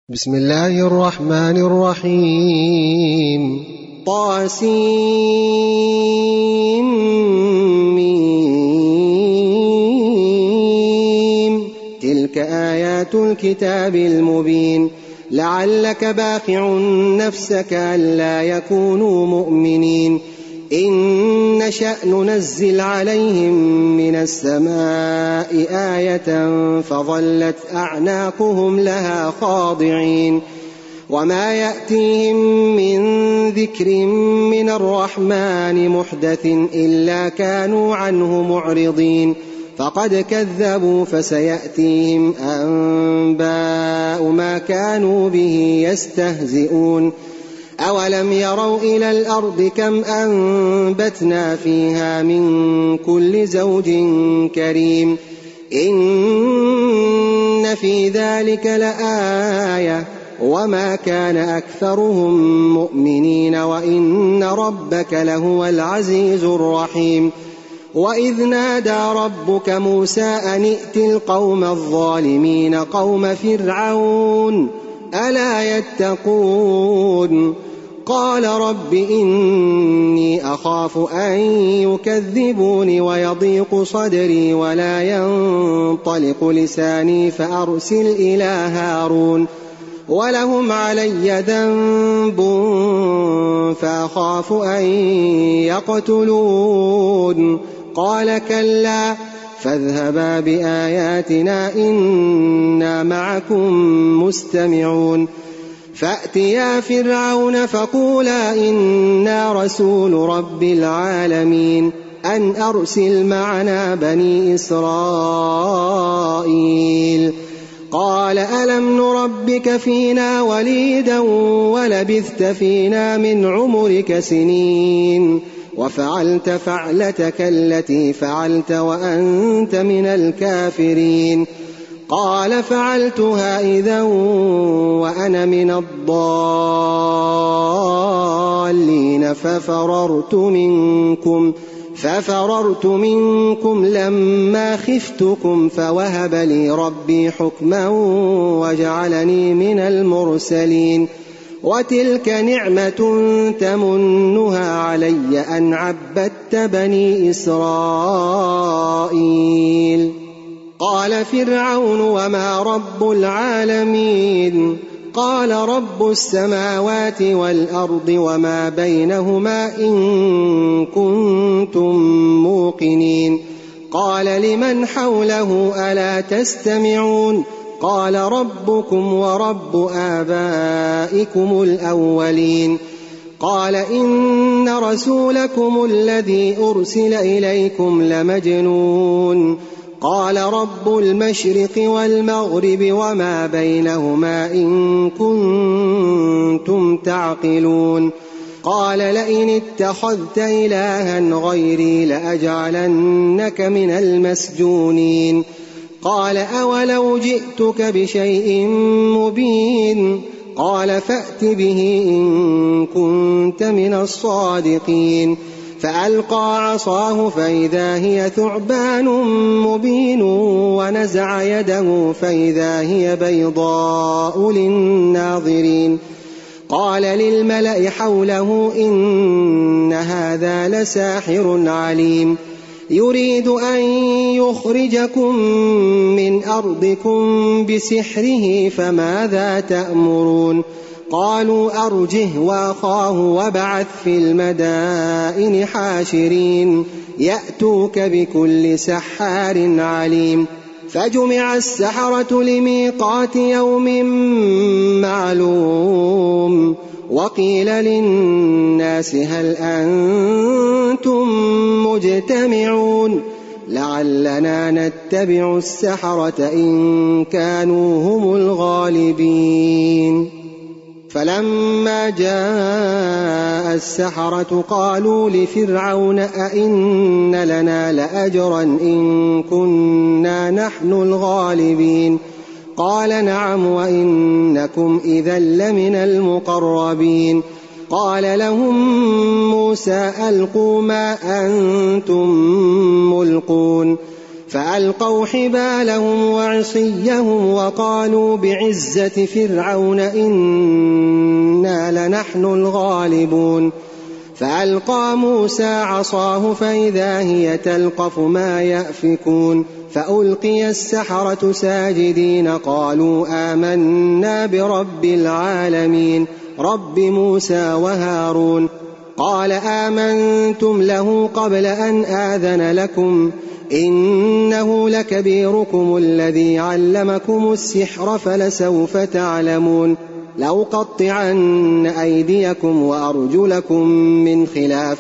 بسم الله الرحمن الرحيم طاسيم تلك آيات الكتاب المبين لعلك باخع نفسك ألا يكونوا مؤمنين إن نشأ ننزل عليهم من السماء آية فظلت أعناقهم لها خاضعين وما يأتيهم من ذكر من الرحمن محدث إلا كانوا عنه معرضين فقد كذبوا فسيأتيهم أنباء ما كانوا به يستهزئون أولم يروا إلى الأرض كم أنبتنا فيها من كل زوج كريم إن في ذلك لآية وما كان أكثرهم مؤمنين وإن ربك لهو العزيز الرحيم وإذ نادى ربك موسى أن ائت القوم الظالمين قوم فرعون ألا يتقون قال رب إني أخاف أن يكذبوني ويضيق صدري ولا ينطلق لساني فأرسل إلى هارون ولهم علي ذنب فأخاف أن يقتلون قال كلا فاذهبا بآياتنا إنا معكم مستمعون فأتيا فرعون فقولا إنا رسول رب العالمين أن أرسل معنا بني إسرائيل قال ألم نربك فينا وليدا ولبثت فينا من عمرك سنين وفعلت فعلتك التي فعلت وأنت من الكافرين قال فعلتها إذا وأنا من الضالين ففررت منكم لما خفتكم فوهب لي ربي حكما وجعلني من المرسلين وتلك نعمة تمنها علي أن عبدت بني إسرائيل قال فرعون وما رب العالمين قال رب السماوات والأرض وما بينهما إن كنتم موقنين قال لمن حوله ألا تستمعون قال ربكم ورب آبائكم الأولين قال إن رسولكم الذي أرسل إليكم لمجنون قال رب المشرق والمغرب وما بينهما إن كنتم تعقلون قال لئن اتخذت إلها غيري لأجعلنك من المسجونين قال أولو جئتك بشيء مبين قال فأت به إن كنت من الصادقين فألقى عصاه فإذا هي ثعبان مبين ونزع يده فإذا هي بيضاء للناظرين قال للملأ حوله إن هذا لساحر عليم يريد أن يخرجكم من أرضكم بسحره فماذا تأمرون قالوا أرجه وأخاه وابعث في المدائن حاشرين يأتوك بكل سحار عليم فجمع السحرة لميقات يوم معلوم وقيل للناس هل أنتم مجتمعون لعلنا نتبع السحرة إن كانوا هم الغالبين فلما جاء السحرة قالوا لفرعون أئن لنا لأجرا إن كنا نحن الغالبين قال نعم وإنكم إذا لمن المقربين قال لهم موسى ألقوا ما أنتم ملقون فألقوا حبالهم وعصيهم وقالوا بعزة فرعون إنا لنحن الغالبون. فألقى موسى عصاه فإذا هي تلقف ما يأفكون. فألقي السحرة ساجدين قالوا آمنا برب العالمين رب موسى وهارون. قال آمنتم له قبل أن آذن لكم إنه لكبيركم الذي علمكم السحر فلسوف تعلمون لأقطعن أيديكم وأرجلكم من خلاف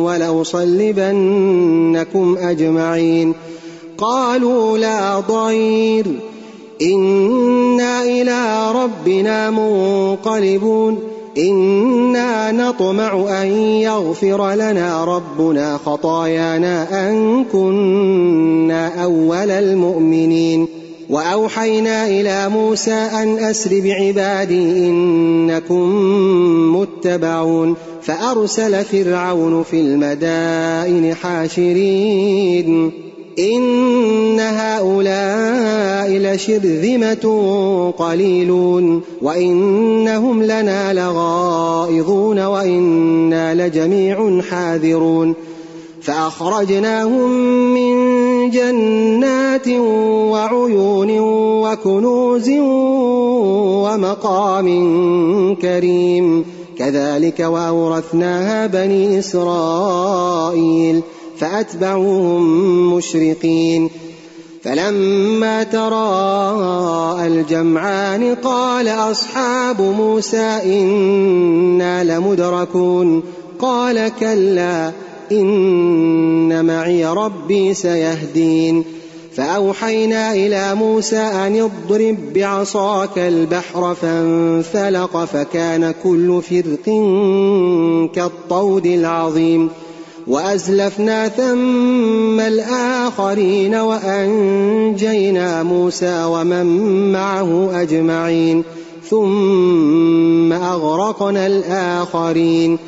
ولأصلبنكم أجمعين. قالوا لا ضير إنا إلى ربنا منقلبون إنا نطمع أن يغفر لنا ربنا خطايانا أن كنا أول المؤمنين. وأوحينا إلى موسى أن أسر بعبادي إنكم متبعون. فأرسل فرعون في المدائن حاشرين إن هؤلاء لشرذمة قليلون وإنهم لنا لغائظون وإنا لجميع حاذرون. فأخرجناهم من جنات وعيون وكنوز ومقام كريم كذلك وأورثناها بني إسرائيل فأتبعوهم مشرقين. فلما تراءى الجمعان قال أصحاب موسى إنا لمدركون قال كلا إن معي ربي سيهدين. فأوحينا إلى موسى أن اضرب بعصاك البحر فانفلق فكان كل فرق كالطود العظيم. وأزلفنا ثم الآخرين وأنجينا موسى ومن معه أجمعين ثم أغرقنا الآخرين.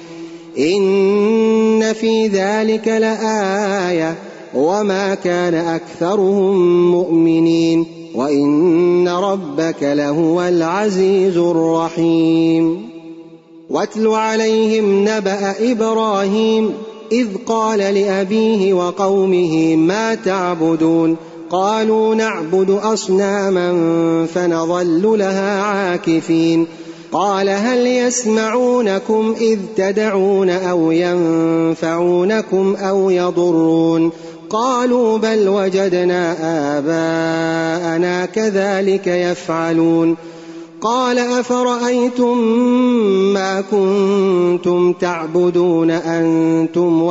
إن في ذلك لآية وما كان أكثرهم مؤمنين وإن ربك لهو العزيز الرحيم. واتل عليهم نبأ إبراهيم إذ قال لأبيه وقومه ما تعبدون قالوا نعبد أصناما فنظل لها عاكفين. قال هل يسمعونكم إذ تدعون أو ينفعونكم أو يضرون قالوا بل وجدنا آباءنا كذلك يفعلون. قال أفرأيتم ما كنتم تعبدون أنتم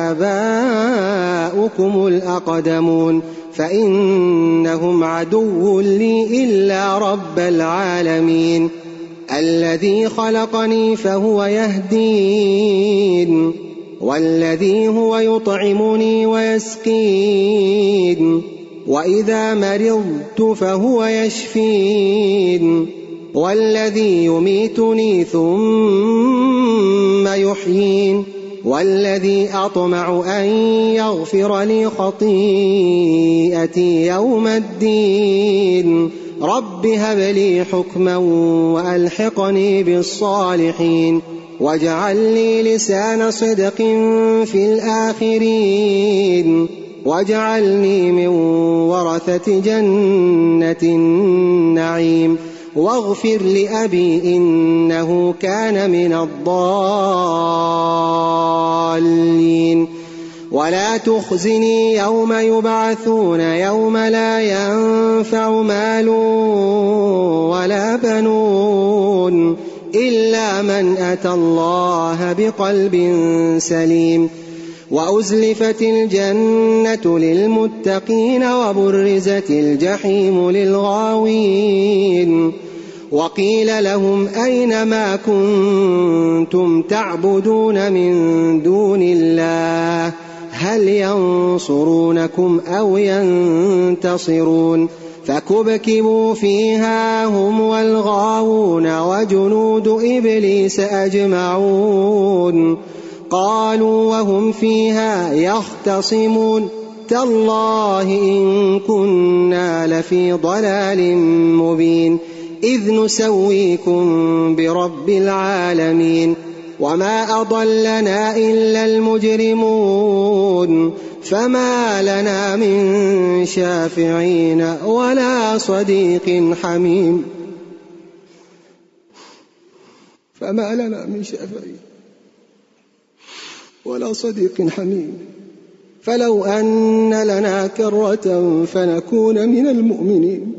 وآباؤكم الأقدمون فإنهم عدو لي إلا رب العالمين الذي خلقني فهو يهدين والذي هو يطعمني ويسقين وإذا مرضت فهو يشفين والذي يميتني ثم يحيين والذي أطمع أن يغفر لي خطيئتي يوم الدين رب هب لي حكما وألحقني بالصالحين واجعل لي لسان صدق في الآخرين واجعلني من ورثة جنة النعيم واغفر لأبي إنه كان من الضالين ولا تخزني يوم يبعثون يوم لا ينفع مال ولا بنون إلا من أتى الله بقلب سليم. وأزلفت الجنة للمتقين وبرزت الجحيم للغاوين وقيل لهم أين ما كنتم تعبدون من دون الله هل ينصرونكم أو ينتصرون فكبكبوا فيها هم والغاوون وجنود إبليس أجمعون قالوا وهم فيها يختصمون تالله إن كنا لفي ضلال مبين إذ نسويكم برب العالمين وما أضلنا إلا المجرمون فما لنا من شافعين ولا صديق حميم فما لنا من شافعين ولا صديق حميم فلو أن لنا كرة فنكون من المؤمنين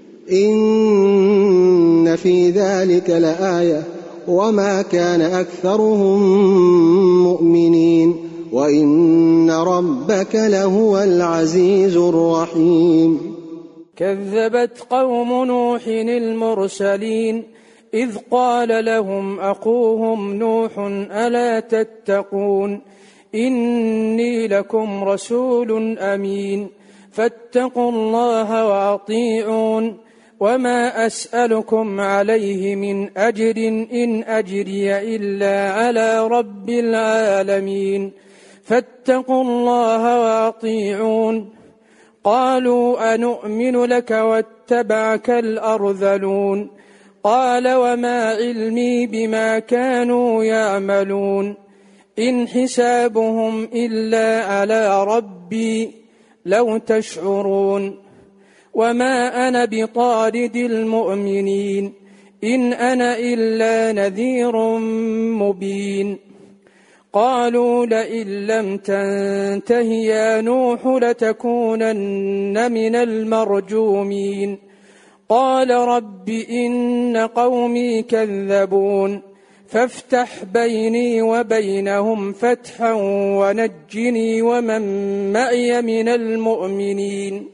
إن في ذلك لآية وما كان أكثرهم مؤمنين وإن ربك لهو العزيز الرحيم كذبت قوم نوح المرسلين إذ قال لهم أخوهم نوح ألا تتقون إني لكم رسول أمين فاتقوا الله وأطيعون وما أسألكم عليه من أجر إن أجري إلا على رب العالمين فاتقوا الله وأطيعون قالوا أنؤمن لك واتبعك الأرذلون قال وما علمي بما كانوا يعملون إن حسابهم إلا على ربي لو تشعرون وما أنا بطارد المؤمنين إن أنا إلا نذير مبين قالوا لئن لم تنته يا نوح لتكونن من المرجومين قال رب إن قومي كذبون فافتح بيني وبينهم فتحا ونجني ومن معي من المؤمنين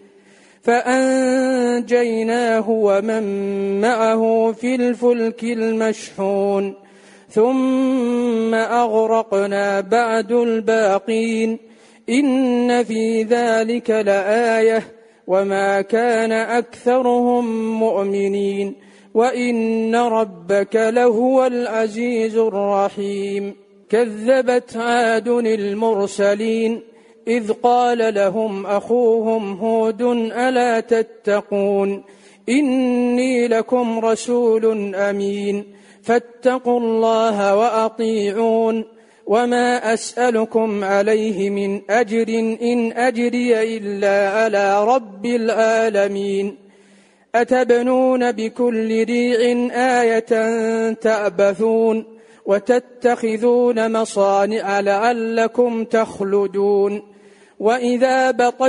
فأنجيناه ومن معه في الفلك المشحون ثم أغرقنا بعد الباقين إن في ذلك لآية وما كان أكثرهم مؤمنين وإن ربك لهو العزيز الرحيم كذبت عاد المرسلين إذ قال لهم أخوهم هود ألا تتقون إني لكم رسول أمين فاتقوا الله وأطيعون وما أسألكم عليه من أجر إن أجري إلا على رب العالمين أتبنون بكل ريع آية تعبثون وتتخذون مصانع لعلكم تخلدون وإذا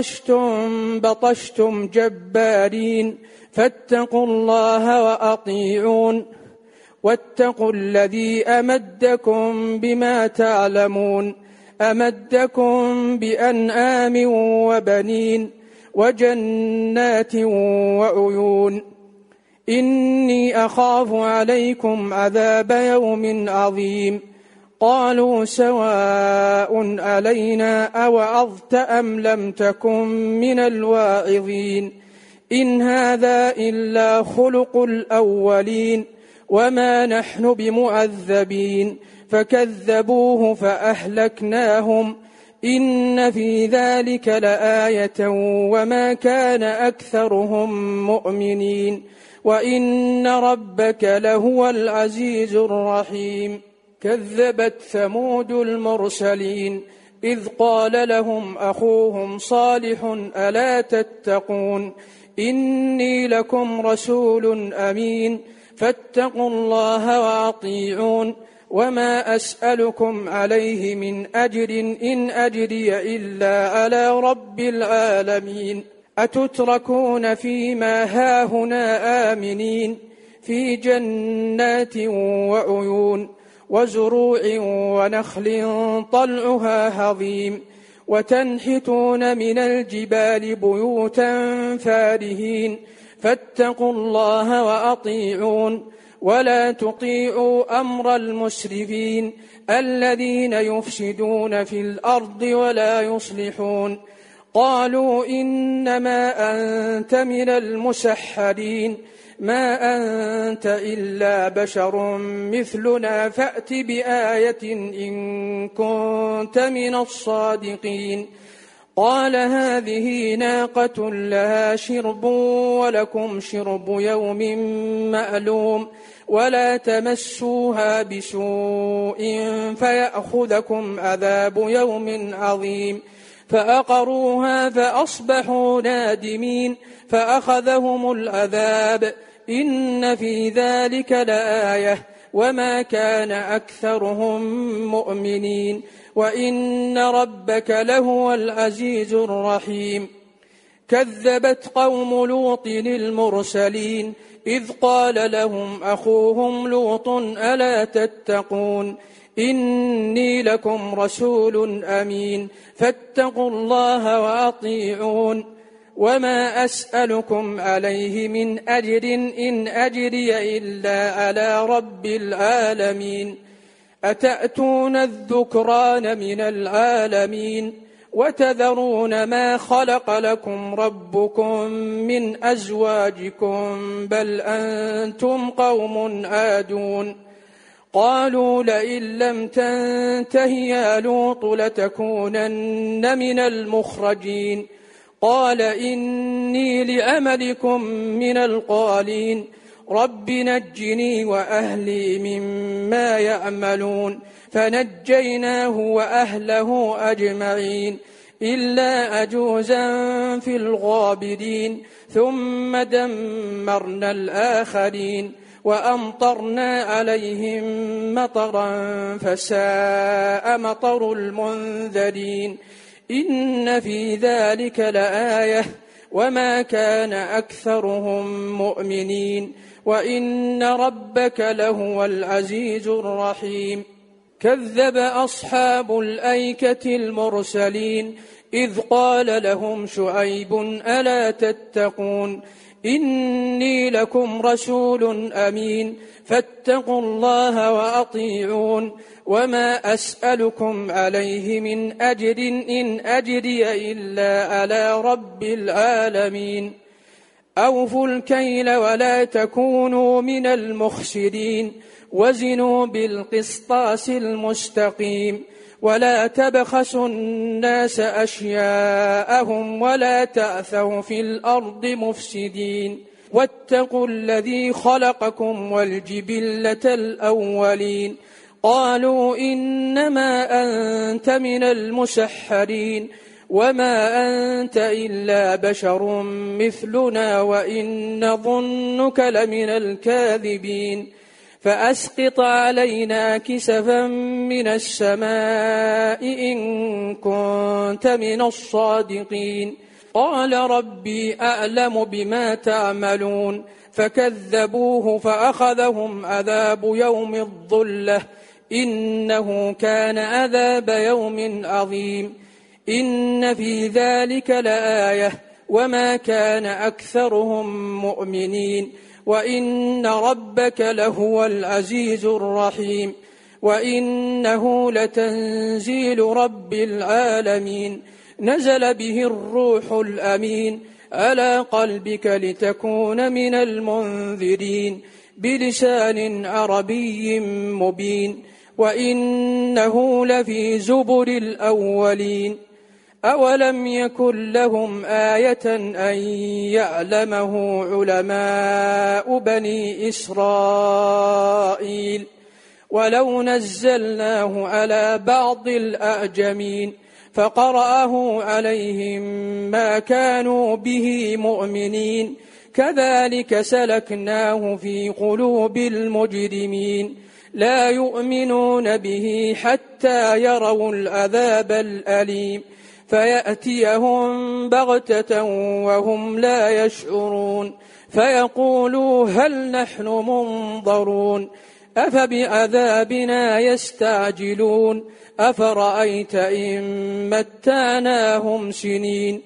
بطشتم جبارين فاتقوا الله وأطيعون واتقوا الذي أمدكم بما تعلمون أمدكم بأنعام وبنين وجنات وعيون إني أخاف عليكم عذاب يوم عظيم قالوا سواء علينا أوعظت أم لم تكن من الواعظين إن هذا إلا خلق الأولين وما نحن بمعذبين فكذبوه فأهلكناهم إن في ذلك لآية وما كان أكثرهم مؤمنين وإن ربك لهو العزيز الرحيم كذبت ثمود المرسلين إذ قال لهم أخوهم صالح ألا تتقون إني لكم رسول أمين فاتقوا الله وأطيعون وما أسألكم عليه من أجر إن أجري إلا على رب العالمين أتتركون فيما هاهنا آمنين في جنات وعيون وزروع ونخل طلعها هضيم وتنحتون من الجبال بيوتا فارهين فاتقوا الله وأطيعون ولا تطيعوا أمر المسرفين الذين يفسدون في الأرض ولا يصلحون قالوا إنما أنت من المسحرين ما أنت إلا بشر مثلنا فأت بآية إن كنت من الصادقين قال هذه ناقة لها شرب ولكم شرب يوم معلوم ولا تمسوها بسوء فيأخذكم عذاب يوم عظيم فأقروها فأصبحوا نادمين فأخذهم العذاب إن في ذلك لآية وما كان أكثرهم مؤمنين وإن ربك لهو العزيز الرحيم كذبت قوم لوط المرسلين إذ قال لهم أخوهم لوط ألا تتقون إني لكم رسول أمين فاتقوا الله وأطيعون وما أسألكم عليه من أجر إن أجري إلا على رب العالمين أتأتون الذكران من العالمين وتذرون ما خلق لكم ربكم من أزواجكم بل أنتم قوم عادون قالوا لئن لم تنته يا لوط لتكونن من المخرجين قال إني لعملكم من القالين رب نجني وأهلي مما يعملون فنجيناه وأهله أجمعين إلا أجوزا في الغابرين ثم دمرنا الآخرين وأمطرنا عليهم مطرا فساء مطر المنذرين إن في ذلك لآية وما كان أكثرهم مؤمنين وإن ربك لهو العزيز الرحيم كذب أصحاب الأيكة المرسلين إذ قال لهم شعيب ألا تتقون إني لكم رسول أمين فاتقوا الله وأطيعون وما أسألكم عليه من أجر إن أجري إلا على رب العالمين أوفوا الكيل ولا تكونوا من المخسرين وزنوا بالقسطاس المستقيم ولا تبخسوا الناس أشياءهم ولا تأثوا في الأرض مفسدين واتقوا الذي خلقكم والجبلة الأولين قالوا إنما أنت من المسحرين وما أنت إلا بشر مثلنا وإن نظنك لمن الكاذبين فأسقط علينا كسفا من السماء إن كنت من الصادقين قال ربي أعلم بما تعملون فكذبوه فأخذهم عذاب يوم الظلة إنه كان عذاب يوم عظيم إن في ذلك لآية وما كان أكثرهم مؤمنين وإن ربك لهو العزيز الرحيم وإنه لتنزيل رب العالمين نزل به الروح الأمين على قلبك لتكون من المنذرين بلسان عربي مبين وإنه لفي زبر الأولين أولم يكن لهم آية أن يعلمه علماء بني إسرائيل ولو نزلناه على بعض الأعجمين فقرأه عليهم ما كانوا به مؤمنين كذلك سلكناه في قلوب المجرمين لا يؤمنون به حتى يروا العذاب الأليم فيأتيهم بغتة وهم لا يشعرون فيقولوا هل نحن منظرون أفبعذابنا يستعجلون أفرأيت إن متعناهم سنين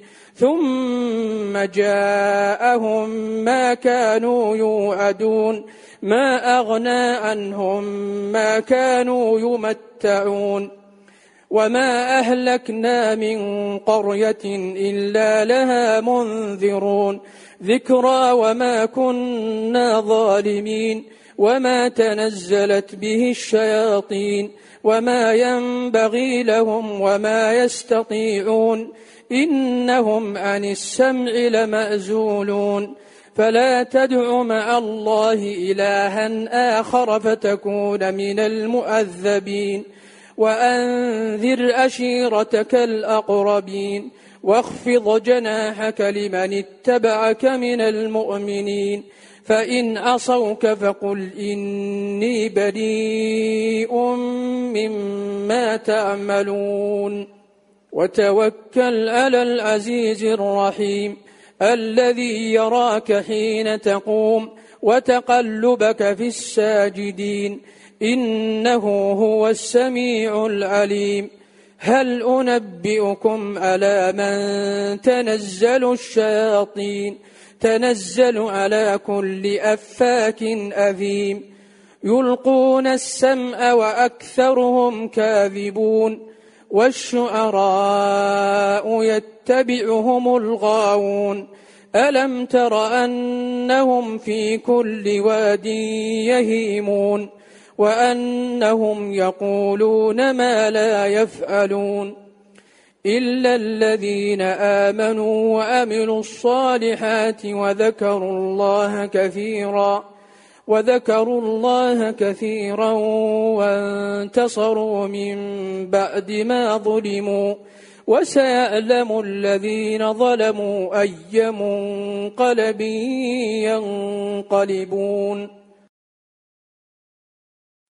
ثم جاءهم ما كانوا يوعدون ما أغنى عنهم ما كانوا يمتعون وما أهلكنا من قرية إلا لها منذرون ذكرى وما كنا ظالمين وما تنزلت به الشياطين وما ينبغي لهم وما يستطيعون إنهم عن السمع لمأزولون فلا تدع مع الله إلها آخر فتكون من المؤذبين وأنذر أشيرتك الأقربين واخفض جناحك لمن اتبعك من المؤمنين فإن عصوك فقل إني بريء مما تعملون وتوكل على العزيز الرحيم الذي يراك حين تقوم وتقلبك في الساجدين إنه هو السميع العليم هل أنبئكم على من تنزل الشياطين تنزل على كل أفاك أثيم يلقون السمع وأكثرهم كاذبون والشعراء يتبعهم الغاوون ألم تر أنهم في كل واد يهيمون وأنهم يقولون ما لا يفعلون إلا الذين آمنوا وعملوا الصالحات وذكروا الله كثيرا وانتصروا من بعد ما ظلموا وسيعلم الذين ظلموا أي منقلب ينقلبون